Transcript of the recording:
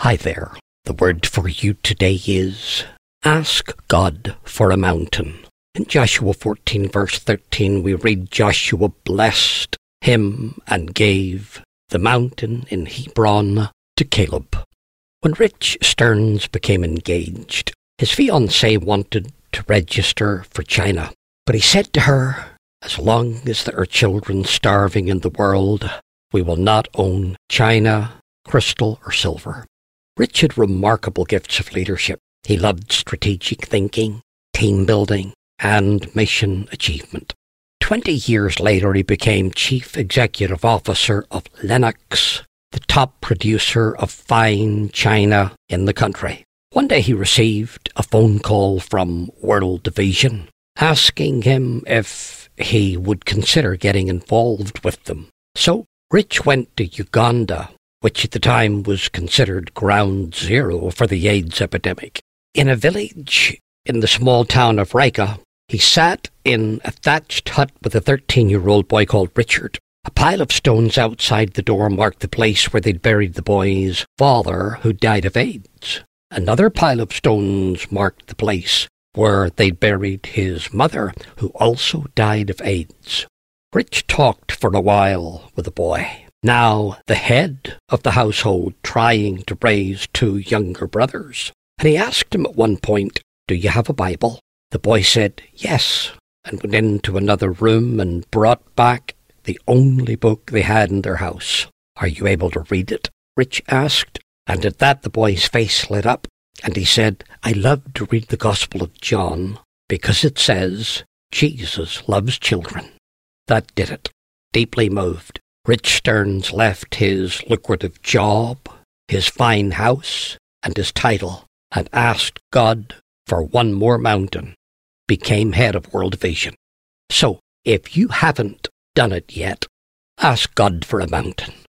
Hi there. The word for you today is ask God for a mountain. In Joshua 14 verse 13 we read, Joshua blessed him and gave the mountain in Hebron to Caleb. When Rich Stearns became engaged, his fiancée wanted to register for China, but he said to her, as long as there are children starving in the world, we will not own china, crystal or silver. Rich had remarkable gifts of leadership. He loved strategic thinking, team building, and mission achievement. 20 years later, he became Chief Executive Officer of Lenox, the top producer of fine china in the country. One day he received a phone call from World Division asking him if he would consider getting involved with them. So Rich went to Uganda, which at the time was considered ground zero for the AIDS epidemic. In a village in the small town of Rika, he sat in a thatched hut with a 13-year-old boy called Richard. A pile of stones outside the door marked the place where they'd buried the boy's father, who died of AIDS. Another pile of stones marked the place where they'd buried his mother, who also died of AIDS. Rich talked for a while with the boy, now the head of the household, trying to raise two younger brothers. And he asked him at one point, "Do you have a Bible?" The boy said, "Yes," and went into another room and brought back the only book they had in their house. "Are you able to read it?" Rich asked. And at that the boy's face lit up, and he said, "I love to read the Gospel of John because it says Jesus loves children." That did it. Deeply moved, Rich Stearns left his lucrative job, his fine house, and his title, and asked God for one more mountain, became head of World Vision. So, if you haven't done it yet, ask God for a mountain.